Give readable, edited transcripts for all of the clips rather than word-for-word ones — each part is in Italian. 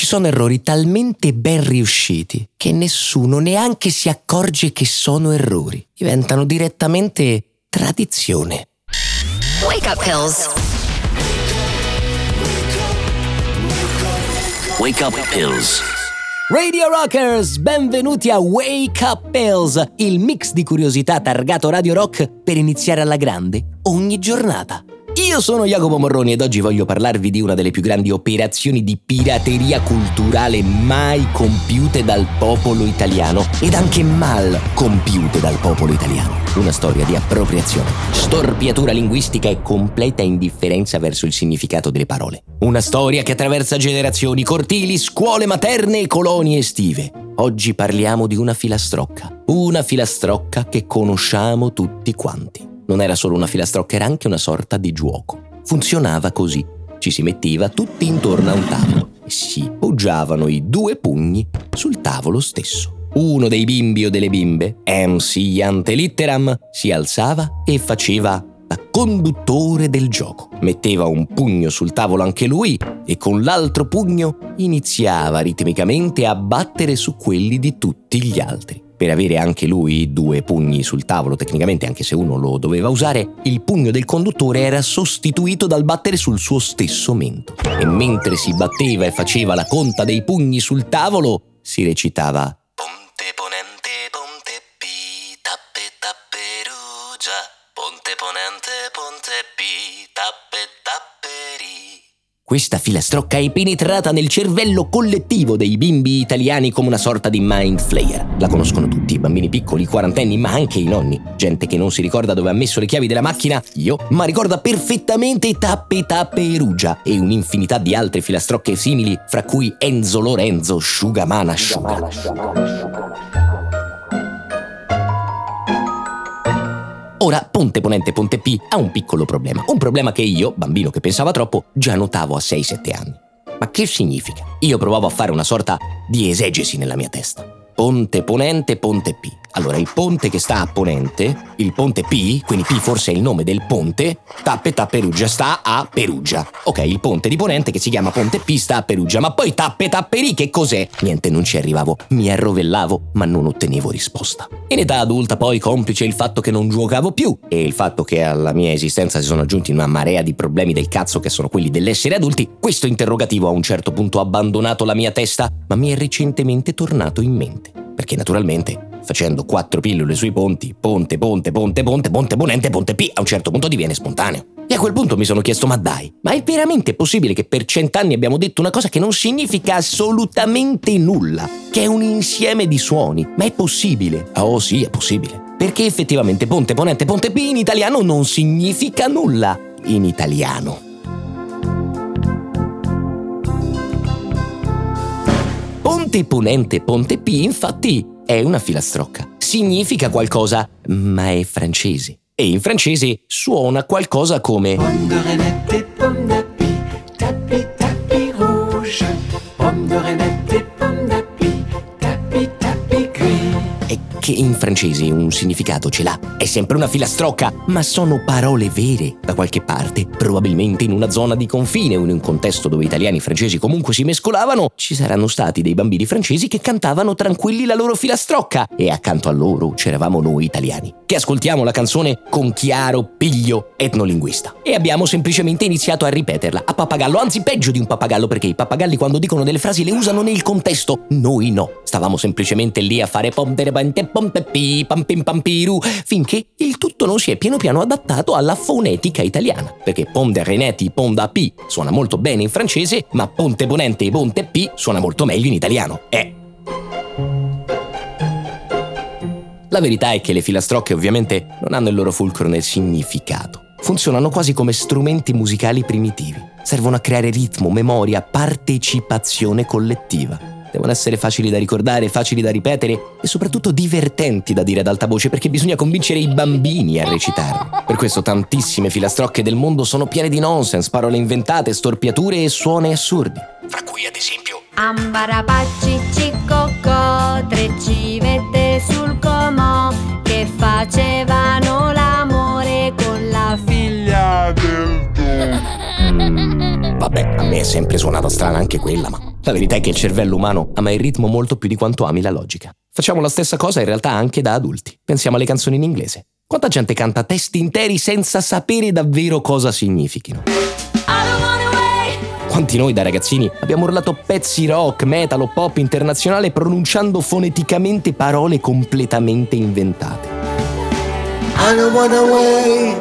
sono errori talmente ben riusciti che nessuno neanche si accorge che sono errori. Diventano direttamente tradizione. Wake up pills. Wake up pills. Radio Rockers, benvenuti a Wake Up Pills, il mix di curiosità targato Radio Rock per iniziare alla grande ogni giornata. Io sono Jacopo Morroni ed oggi voglio parlarvi di una delle più grandi operazioni di pirateria culturale mai compiute dal popolo italiano ed anche mal compiute dal popolo italiano. Una storia di appropriazione, storpiatura linguistica e completa indifferenza verso il significato delle parole. Una storia che attraversa generazioni, cortili, scuole materne e colonie estive. Oggi parliamo di una filastrocca che conosciamo tutti quanti. Non era solo una filastrocca, era anche una sorta di gioco. Funzionava così. Ci si metteva tutti intorno a un tavolo e si poggiavano i due pugni sul tavolo stesso. Uno dei bimbi o delle bimbe, MC ante litteram, si alzava e faceva da conduttore del gioco. Metteva un pugno sul tavolo anche lui e con l'altro pugno iniziava ritmicamente a battere su quelli di tutti gli altri. Per avere anche lui due pugni sul tavolo, tecnicamente anche se uno lo doveva usare, il pugno del conduttore era sostituito dal battere sul suo stesso mento. E mentre si batteva e faceva la conta dei pugni sul tavolo, si recitava Ponte ponente, ponte P, tappe tapperugia. Ponte ponente, ponte P, tappe tapperi. Questa filastrocca è penetrata nel cervello collettivo dei bimbi italiani come una sorta di mind flayer. La conoscono tutti, i bambini piccoli, i quarantenni, ma anche i nonni. Gente che non si ricorda dove ha messo le chiavi della macchina, io, ma ricorda perfettamente tappe tapperugia e un'infinità di altre filastrocche simili, fra cui Enzo Lorenzo, Asciugamano asciuga. Ora, Ponte Ponente Ponte P ha un piccolo problema. Un problema che io, bambino che pensava troppo, già notavo a 6-7 anni. Ma che significa? Io provavo a fare una sorta di esegesi nella mia testa. Ponte Ponente Ponte P. Allora, il ponte che sta a Ponente, il ponte P, quindi P forse è il nome del ponte, tappe tapperugia sta a Perugia. Ok, il ponte di Ponente che si chiama Ponte P sta a Perugia, ma poi tappe tapperi che cos'è? Niente, non ci arrivavo, mi arrovellavo, ma non ottenevo risposta. In età adulta poi, complice il fatto che non giocavo più e il fatto che alla mia esistenza si sono aggiunti una marea di problemi del cazzo che sono quelli dell'essere adulti, questo interrogativo a un certo punto ha abbandonato la mia testa, ma mi è recentemente tornato in mente. Perché naturalmente, facendo 4 pillole sui ponti, ponte, ponte, ponte, ponte, ponte, ponente, ponte P, a un certo punto diviene spontaneo. E a quel punto mi sono chiesto, ma dai, ma è veramente possibile che per 100 anni abbiamo detto una cosa che non significa assolutamente nulla? Che è un insieme di suoni? Ma è possibile? Oh sì, è possibile. Perché effettivamente ponte, ponente, ponte P in italiano non significa nulla. In italiano. Ponte Ponente Ponte P, infatti, è una filastrocca. Significa qualcosa, ma è francese. E in francese suona qualcosa come Pomme de renette, pomme d'api, tapi tapi rouge. Pomme de renette, pomme d'api, tapi tapi gris. e che in francese un significato ce l'ha. È sempre una filastrocca, ma sono parole vere da qualche parte, probabilmente in una zona di confine o in un contesto dove italiani e francesi comunque si mescolavano. Ci saranno stati dei bambini francesi che cantavano tranquilli la loro filastrocca e accanto a loro c'eravamo noi italiani che ascoltiamo la canzone con chiaro piglio etnolinguista e abbiamo semplicemente iniziato a ripeterla a pappagallo, anzi peggio di un pappagallo, perché i pappagalli quando dicono delle frasi le usano nel contesto, noi no, stavamo semplicemente lì a fare pompepi pampim pampiru finché il tutto non si è piano piano adattato alla fonetica italiana, perché pom de reneti pom da P suona molto bene in francese, ma ponte ponente e ponte P suona molto meglio in italiano. La verità è che le filastrocche ovviamente non hanno il loro fulcro nel significato. Funzionano quasi come strumenti musicali primitivi. Servono a creare ritmo, memoria, partecipazione collettiva. Devono essere facili da ricordare, facili da ripetere e soprattutto divertenti da dire ad alta voce, perché bisogna convincere i bambini a recitarle. Per questo tantissime filastrocche del mondo sono piene di nonsense, parole inventate, storpiature e suoni assurdi. Fra cui ad esempio Ambarapacci ciccocò, tre civette sul comò che facevano l'amore con la figlia del Vabbè, a me è sempre suonata strana anche quella, ma La verità è che il cervello umano ama il ritmo molto più di quanto ami la logica. Facciamo la stessa cosa in realtà anche da adulti. Pensiamo alle canzoni in inglese. Quanta gente canta testi interi senza sapere davvero cosa significhino? Quanti noi da ragazzini abbiamo urlato pezzi rock, metal o pop internazionale pronunciando foneticamente parole completamente inventate? I don't wanna wait.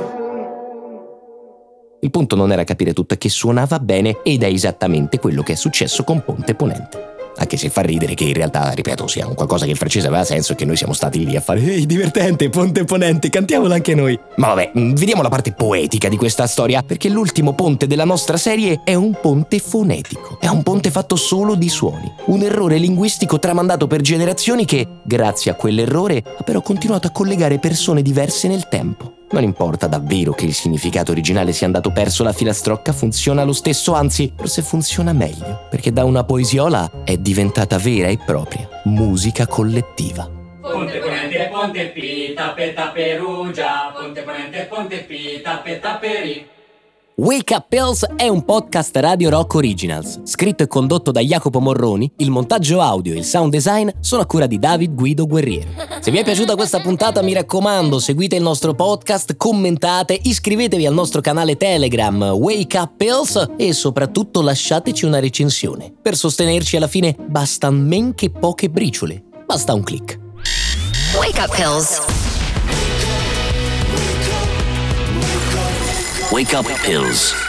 Il punto non era capire tutto, è che suonava bene ed è esattamente quello che è successo con Ponte Ponente. Anche se fa ridere che in realtà, ripeto, sia un qualcosa che in francese aveva senso e che noi siamo stati lì a fare «Ehi, divertente, Ponte Ponente, cantiamolo anche noi!» Ma vabbè, vediamo la parte poetica di questa storia, perché l'ultimo ponte della nostra serie è un ponte fonetico. È un ponte fatto solo di suoni. Un errore linguistico tramandato per generazioni che, grazie a quell'errore, ha però continuato a collegare persone diverse nel tempo. Non importa davvero che il significato originale sia andato perso, la filastrocca funziona lo stesso, anzi, forse funziona meglio, perché da una poesiola è diventata vera e propria musica collettiva. Ponte Ponente, Ponte P, tappeta Perugia, Ponte Ponente, Ponte P, tappeta Peri. Wake Up Pills è un podcast Radio Rock Originals, scritto e condotto da Jacopo Morroni. Il montaggio audio e il sound design sono a cura di David Guido Guerriero. Se vi è piaciuta questa puntata, mi raccomando, seguite il nostro podcast, commentate, iscrivetevi al nostro canale Telegram Wake Up Pills e soprattutto lasciateci una recensione. Per sostenerci alla fine basta men che poche briciole, basta un click. Wake Up Pills. Wake Up Pills.